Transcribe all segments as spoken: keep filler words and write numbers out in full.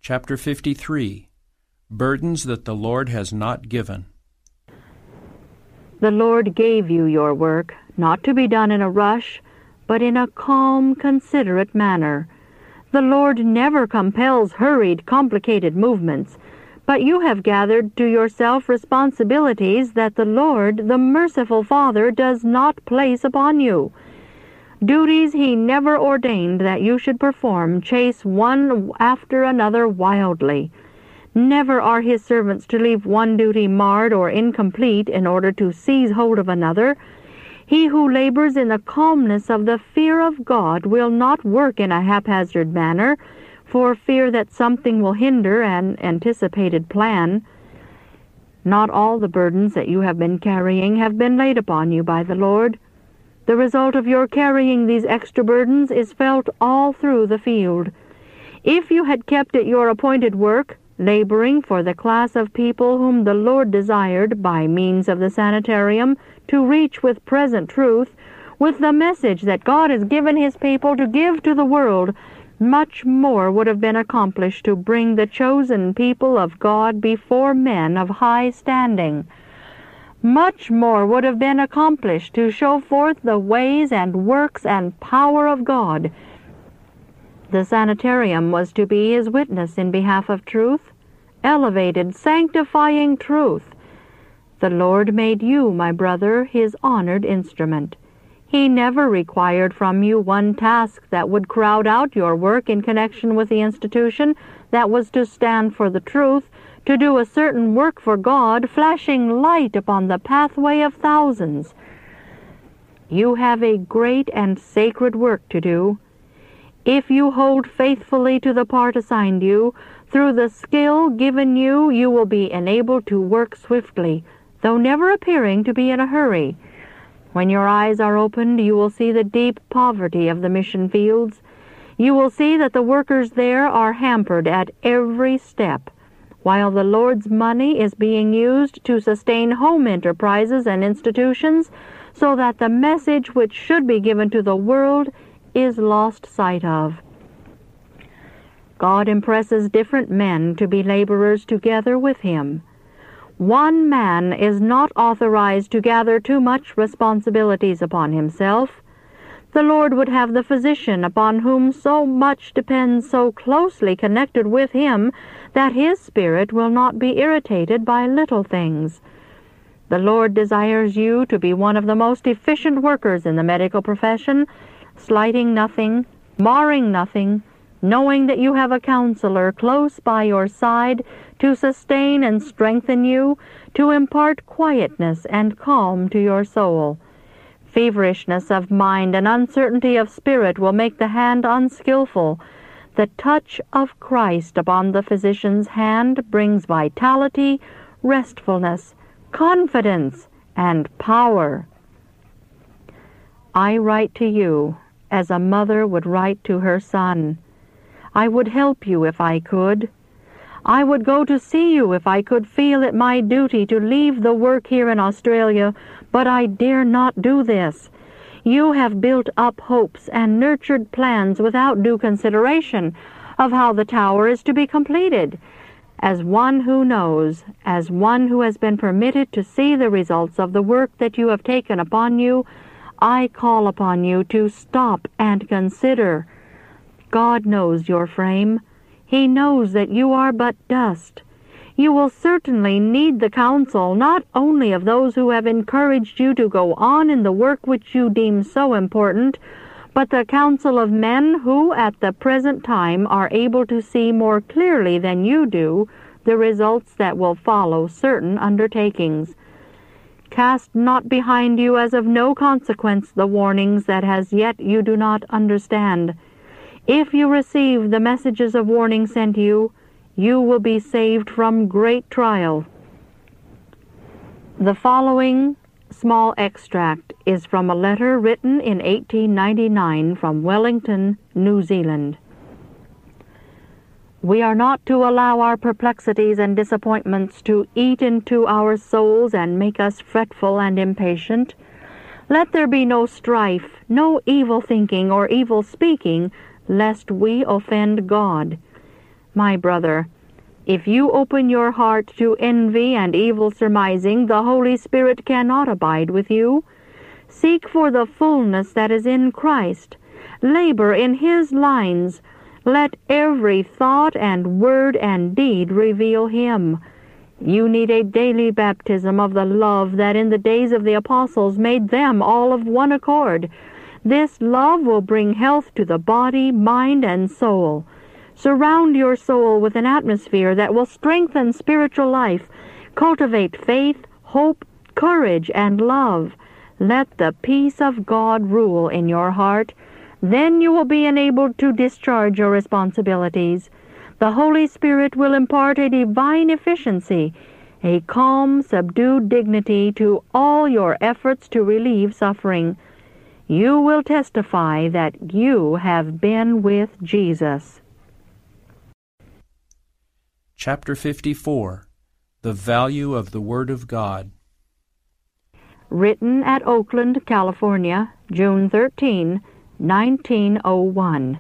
Chapter fifty-three. Burdens that the Lord has not given. The Lord gave you your work, not to be done in a rush, but in a calm, considerate manner. The Lord never compels hurried, complicated movements, but you have gathered to yourself responsibilities that the Lord, the merciful Father, does not place upon you. Duties He never ordained that you should perform chase one after another wildly. Never are His servants to leave one duty marred or incomplete in order to seize hold of another. He who labors in the calmness of the fear of God will not work in a haphazard manner, for fear that something will hinder an anticipated plan. Not all the burdens that you have been carrying have been laid upon you by the Lord. The result of your carrying these extra burdens is felt all through the field. If you had kept at your appointed work, laboring for the class of people whom the Lord desired, by means of the sanitarium, to reach with present truth, with the message that God has given His people to give to the world, much more would have been accomplished to bring the chosen people of God before men of high standing. Much more would have been accomplished to show forth the ways and works and power of God. The sanitarium was to be His witness in behalf of truth, elevated, sanctifying truth. The Lord made you, my brother, His honored instrument. He never required from you one task that would crowd out your work in connection with the institution that was to stand for the truth, to do a certain work for God, flashing light upon the pathway of thousands. You have a great and sacred work to do. If you hold faithfully to the part assigned you, through the skill given you, you will be enabled to work swiftly, though never appearing to be in a hurry. When your eyes are opened, you will see the deep poverty of the mission fields. You will see that the workers there are hampered at every step, while the Lord's money is being used to sustain home enterprises and institutions, so that the message which should be given to the world is lost sight of. God impresses different men to be laborers together with Him. One man is not authorized to gather too much responsibilities upon himself. The Lord would have the physician upon whom so much depends so closely connected with Him that his spirit will not be irritated by little things. The Lord desires you to be one of the most efficient workers in the medical profession, slighting nothing, marring nothing, knowing that you have a counselor close by your side to sustain and strengthen you, to impart quietness and calm to your soul. Feverishness of mind and uncertainty of spirit will make the hand unskillful. The touch of Christ upon the physician's hand brings vitality, restfulness, confidence, and power. I write to you as a mother would write to her son. I would help you if I could. I would go to see you if I could feel it my duty to leave the work here in Australia, but I dare not do this. You have built up hopes and nurtured plans without due consideration of how the tower is to be completed. As one who knows, as one who has been permitted to see the results of the work that you have taken upon you, I call upon you to stop and consider. God knows your frame. He knows that you are but dust. You will certainly need the counsel not only of those who have encouraged you to go on in the work which you deem so important, but the counsel of men who at the present time are able to see more clearly than you do the results that will follow certain undertakings. Cast not behind you as of no consequence the warnings that as yet you do not understand. If you receive the messages of warning sent you, you will be saved from great trial. The following small extract is from a letter written in eighteen ninety-nine from Wellington, New Zealand. We are not to allow our perplexities and disappointments to eat into our souls and make us fretful and impatient. Let there be no strife, no evil thinking or evil speaking, lest we offend God. My brother, if you open your heart to envy and evil surmising, the Holy Spirit cannot abide with you. Seek for the fullness that is in Christ. Labor in His lines. Let every thought and word and deed reveal Him. You need a daily baptism of the love that in the days of the apostles made them all of one accord. This love will bring health to the body, mind, and soul. Surround your soul with an atmosphere that will strengthen spiritual life, cultivate faith, hope, courage, and love. Let the peace of God rule in your heart. Then you will be enabled to discharge your responsibilities. The Holy Spirit will impart a divine efficiency, a calm, subdued dignity to all your efforts to relieve suffering. You will testify that you have been with Jesus. Chapter fifty-four. The Value of the Word of God. Written at Oakland, California, June thirteenth, nineteen oh one.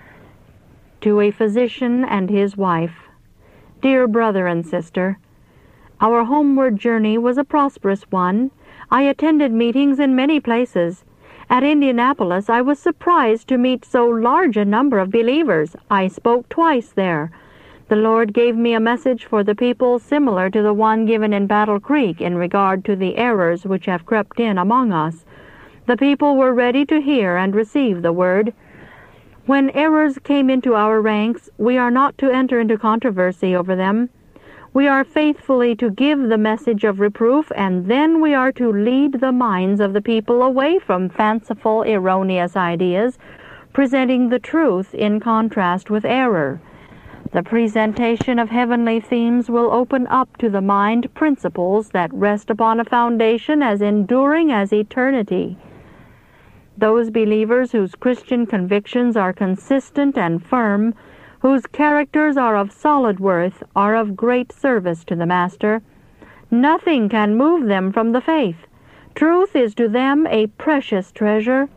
To a physician and his wife. Dear brother and sister, our homeward journey was a prosperous one. I attended meetings in many places. At Indianapolis, I was surprised to meet so large a number of believers. I spoke twice there. The Lord gave me a message for the people similar to the one given in Battle Creek in regard to the errors which have crept in among us. The people were ready to hear and receive the word. When errors came into our ranks, we are not to enter into controversy over them. We are faithfully to give the message of reproof, and then we are to lead the minds of the people away from fanciful, erroneous ideas, presenting the truth in contrast with error. The presentation of heavenly themes will open up to the mind principles that rest upon a foundation as enduring as eternity. Those believers whose Christian convictions are consistent and firm, whose characters are of solid worth, are of great service to the Master. Nothing can move them from the faith. Truth is to them a precious treasure.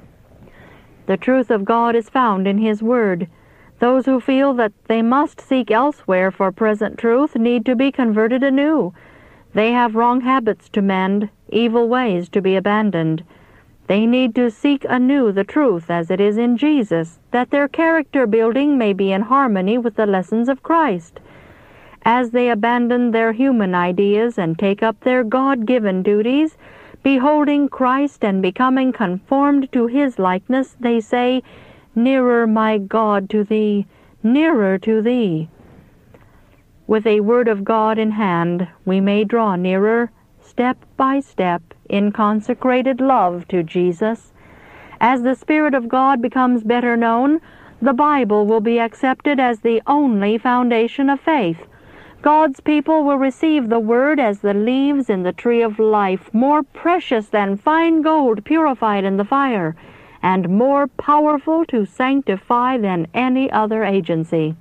The truth of God is found in His Word. Those who feel that they must seek elsewhere for present truth need to be converted anew. They have wrong habits to mend, evil ways to be abandoned. They need to seek anew the truth as it is in Jesus, that their character building may be in harmony with the lessons of Christ. As they abandon their human ideas and take up their God-given duties, beholding Christ and becoming conformed to His likeness, they say, "Nearer, my God, to Thee, nearer to Thee." With a word of God in hand, we may draw nearer, step by step, in consecrated love to Jesus. As the Spirit of God becomes better known, the Bible will be accepted as the only foundation of faith. God's people will receive the Word as the leaves in the tree of life, more precious than fine gold purified in the fire, and more powerful to sanctify than any other agency.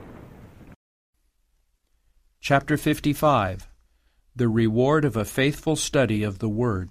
Chapter fifty-five. The Reward of a Faithful Study of the Word.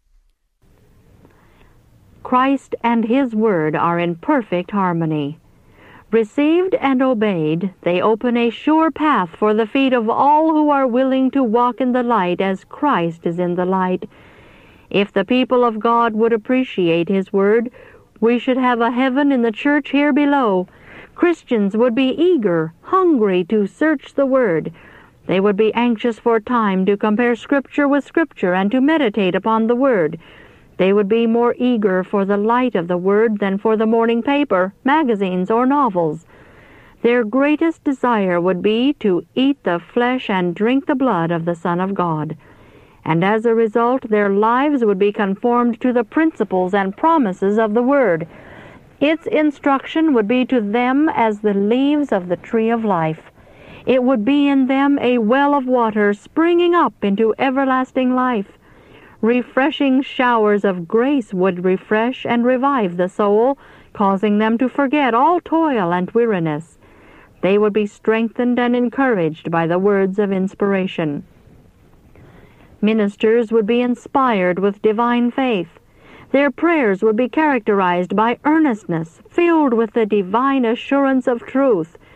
Christ and His Word are in perfect harmony. Received and obeyed, they open a sure path for the feet of all who are willing to walk in the light as Christ is in the light. If the people of God would appreciate His Word, we should have a heaven in the church here below. Christians would be eager, hungry to search the Word. They would be anxious for time to compare Scripture with Scripture and to meditate upon the Word. They would be more eager for the light of the Word than for the morning paper, magazines, or novels. Their greatest desire would be to eat the flesh and drink the blood of the Son of God. And as a result, their lives would be conformed to the principles and promises of the Word. Its instruction would be to them as the leaves of the tree of life. It would be in them a well of water springing up into everlasting life. Refreshing showers of grace would refresh and revive the soul, causing them to forget all toil and weariness. They would be strengthened and encouraged by the words of inspiration. Ministers would be inspired with divine faith. Their prayers would be characterized by earnestness, filled with the divine assurance of truth.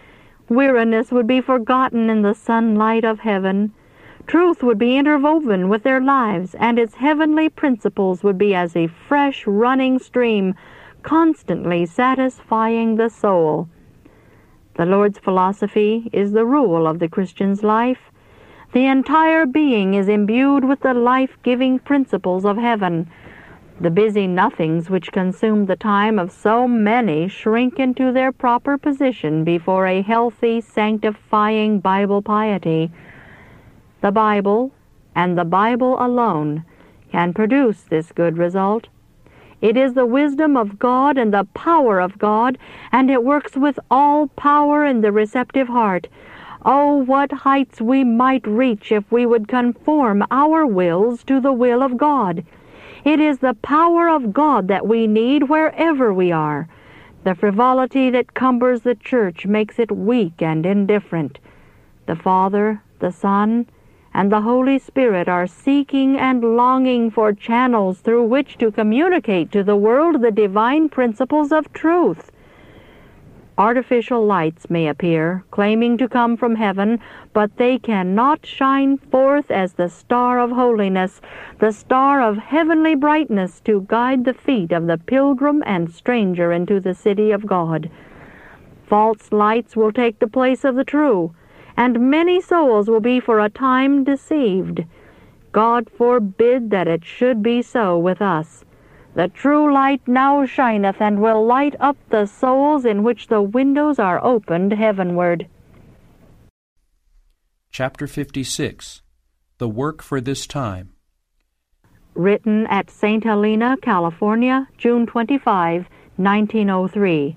Weariness would be forgotten in the sunlight of heaven. Truth would be interwoven with their lives, and its heavenly principles would be as a fresh running stream, constantly satisfying the soul. The Lord's philosophy is the rule of the Christian's life. The entire being is imbued with the life-giving principles of heaven. The busy nothings which consume the time of so many shrink into their proper position before a healthy, sanctifying Bible piety. The Bible, and the Bible alone, can produce this good result. It is the wisdom of God and the power of God, and it works with all power in the receptive heart. Oh, what heights we might reach if we would conform our wills to the will of God! It is the power of God that we need wherever we are. The frivolity that cumbers the church makes it weak and indifferent. The Father, the Son, and the Holy Spirit are seeking and longing for channels through which to communicate to the world the divine principles of truth. Artificial lights may appear, claiming to come from heaven, but they cannot shine forth as the star of holiness, the star of heavenly brightness to guide the feet of the pilgrim and stranger into the city of God. False lights will take the place of the true, and many souls will be for a time deceived. God forbid that it should be so with us. The true light now shineth, and will light up the souls in which the windows are opened heavenward. Chapter fifty-six. The Work for This Time. Written at Saint Helena, California, June twenty-fifth, nineteen oh three.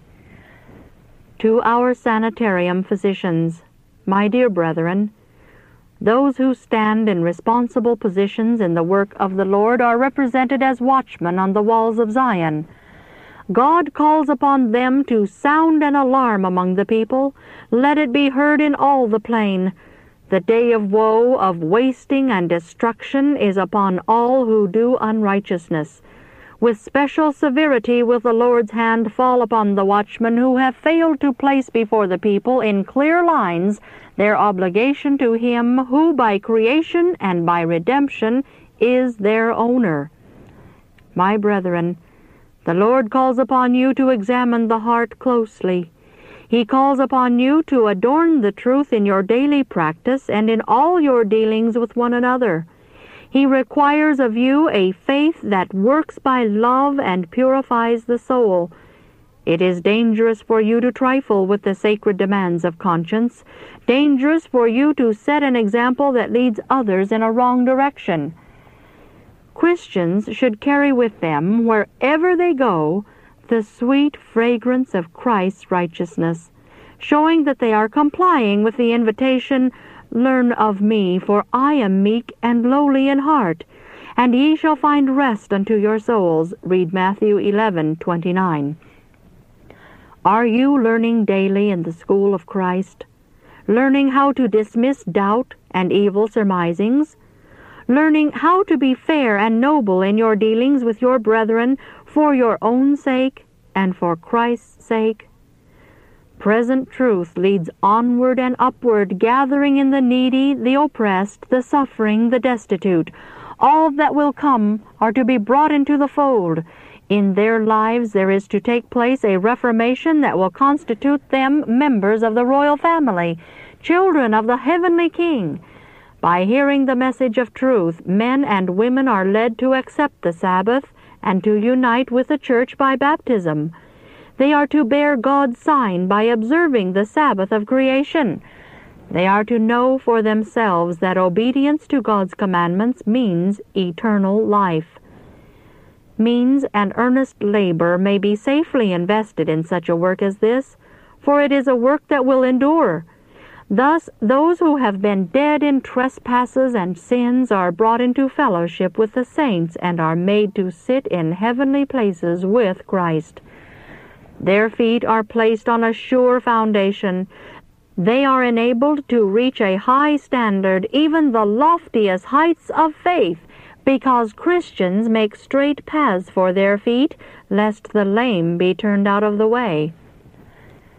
To our sanitarium physicians, my dear brethren, those who stand in responsible positions in the work of the Lord are represented as watchmen on the walls of Zion. God calls upon them to sound an alarm among the people. Let it be heard in all the plain. The day of woe, of wasting and destruction, is upon all who do unrighteousness. With special severity will the Lord's hand fall upon the watchmen who have failed to place before the people in clear lines their obligation to Him who by creation and by redemption is their owner. My brethren, the Lord calls upon you to examine the heart closely. He calls upon you to adorn the truth in your daily practice and in all your dealings with one another. He requires of you a faith that works by love and purifies the soul. It is dangerous for you to trifle with the sacred demands of conscience, dangerous for you to set an example that leads others in a wrong direction. Christians should carry with them, wherever they go, the sweet fragrance of Christ's righteousness, showing that they are complying with the invitation, "Learn of me, for I am meek and lowly in heart, and ye shall find rest unto your souls." Read Matthew eleven twenty-nine. Are you learning daily in the school of Christ? Learning how to dismiss doubt and evil surmisings? Learning how to be fair and noble in your dealings with your brethren for your own sake and for Christ's sake? Present truth leads onward and upward, gathering in the needy, the oppressed, the suffering, the destitute. All that will come are to be brought into the fold. In their lives there is to take place a reformation that will constitute them members of the royal family, children of the heavenly King. By hearing the message of truth, men and women are led to accept the Sabbath and to unite with the church by baptism. They are to bear God's sign by observing the Sabbath of creation. They are to know for themselves that obedience to God's commandments means eternal life. Means and earnest labor may be safely invested in such a work as this, for it is a work that will endure. Thus, those who have been dead in trespasses and sins are brought into fellowship with the saints and are made to sit in heavenly places with Christ. Their feet are placed on a sure foundation. They are enabled to reach a high standard, even the loftiest heights of faith, because Christians make straight paths for their feet, lest the lame be turned out of the way.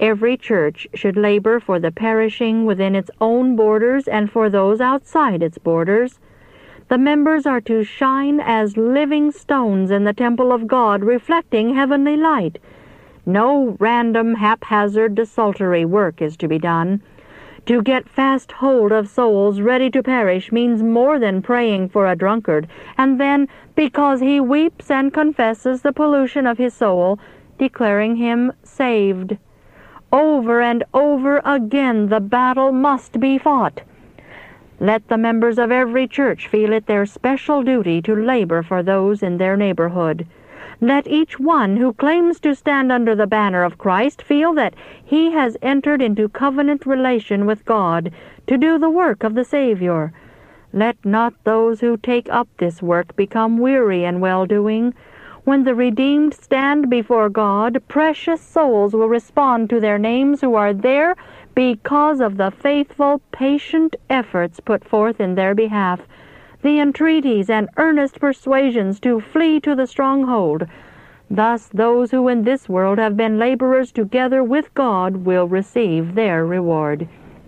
Every church should labor for the perishing within its own borders and for those outside its borders. The members are to shine as living stones in the temple of God, reflecting heavenly light. No random, haphazard, desultory work is to be done. To get fast hold of souls ready to perish means more than praying for a drunkard, and then, because he weeps and confesses the pollution of his soul, declaring him saved. Over and over again the battle must be fought. Let the members of every church feel it their special duty to labor for those in their neighborhood. Let each one who claims to stand under the banner of Christ feel that he has entered into covenant relation with God to do the work of the Savior. Let not those who take up this work become weary in well-doing. When the redeemed stand before God, precious souls will respond to their names who are there because of the faithful, patient efforts put forth in their behalf, the entreaties and earnest persuasions to flee to the stronghold. Thus those who in this world have been laborers together with God will receive their reward.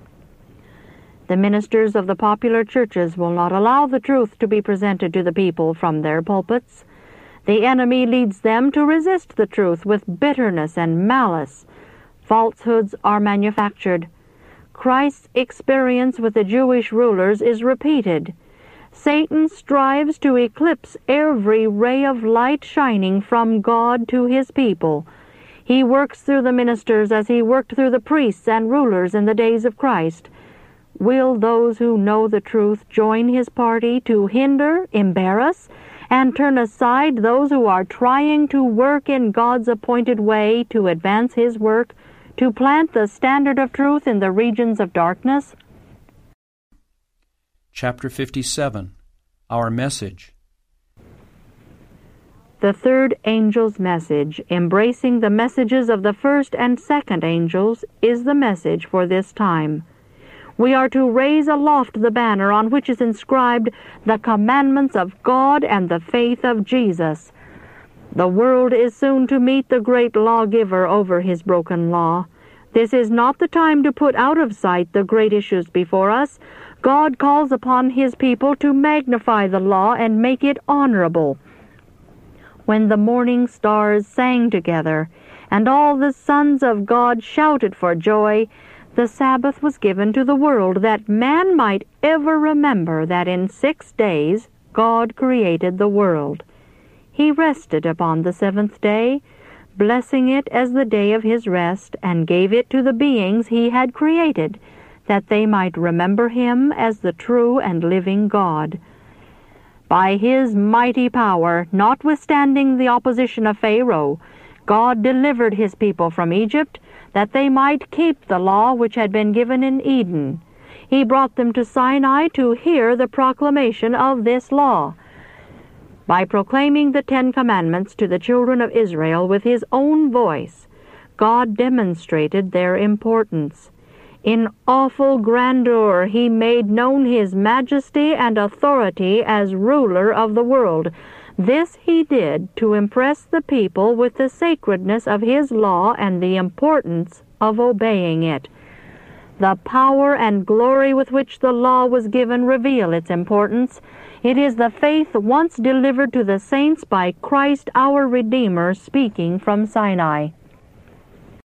The ministers of the popular churches will not allow the truth to be presented to the people from their pulpits. The enemy leads them to resist the truth with bitterness and malice. Falsehoods are manufactured. Christ's experience with the Jewish rulers is repeated. Satan strives to eclipse every ray of light shining from God to his people. He works through the ministers as he worked through the priests and rulers in the days of Christ. Will those who know the truth join his party to hinder, embarrass, and turn aside those who are trying to work in God's appointed way to advance his work, to plant the standard of truth in the regions of darkness? Chapter fifty-seven. Our Message. The third angel's message, embracing the messages of the first and second angels, is the message for this time. We are to raise aloft the banner on which is inscribed the commandments of God and the faith of Jesus. The world is soon to meet the great lawgiver over his broken law. This is not the time to put out of sight the great issues before us. God calls upon his people to magnify the law and make it honorable. When the morning stars sang together, and all the sons of God shouted for joy, the Sabbath was given to the world, that man might ever remember that in six days God created the world. He rested upon the seventh day, blessing it as the day of his rest, and gave it to the beings he had created, that they might remember him as the true and living God. By his mighty power, notwithstanding the opposition of Pharaoh, God delivered his people from Egypt, that they might keep the law which had been given in Eden. He brought them to Sinai to hear the proclamation of this law. By proclaiming the Ten Commandments to the children of Israel with his own voice, God demonstrated their importance. In awful grandeur he made known his majesty and authority as ruler of the world. This he did to impress the people with the sacredness of his law and the importance of obeying it. The power and glory with which the law was given reveal its importance. It is the faith once delivered to the saints by Christ our Redeemer speaking from Sinai.